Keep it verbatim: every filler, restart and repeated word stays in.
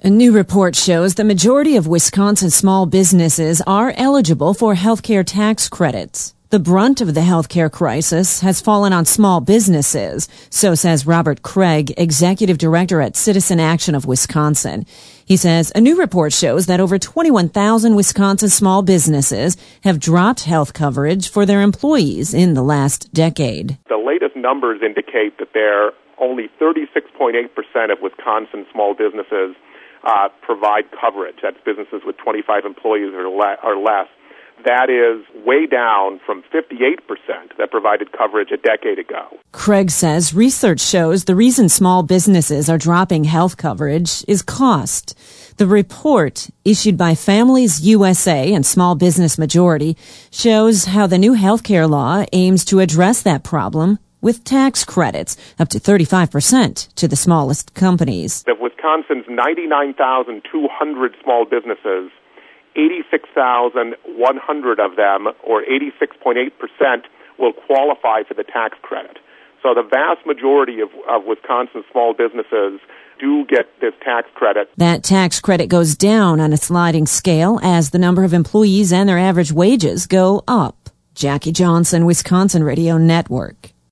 A new report shows the majority of Wisconsin small businesses are eligible for healthcare tax credits. The brunt of the healthcare crisis has fallen on small businesses, so says Robert Craig, executive director at Citizen Action of Wisconsin. He says a new report shows that over twenty-one thousand Wisconsin small businesses have dropped health coverage for their employees in the last decade. The latest numbers indicate that there are only thirty-six point eight percent of Wisconsin small businesses uh, provide coverage. That's businesses with twenty-five employees or, le- or less. That is way down from fifty-eight percent that provided coverage a decade ago. Craig says research shows the reason small businesses are dropping health coverage is cost. The report, issued by Families U S A and Small Business Majority, shows how the new healthcare law aims to address that problem with tax credits, up to thirty-five percent to the smallest companies. Of Wisconsin's ninety-nine thousand two hundred small businesses, eighty-six thousand one hundred of them, or eighty-six point eight percent, will qualify for the tax credit. So the vast majority of, of Wisconsin small businesses do get this tax credit. That tax credit goes down on a sliding scale as the number of employees and their average wages go up. Jackie Johnson, Wisconsin Radio Network.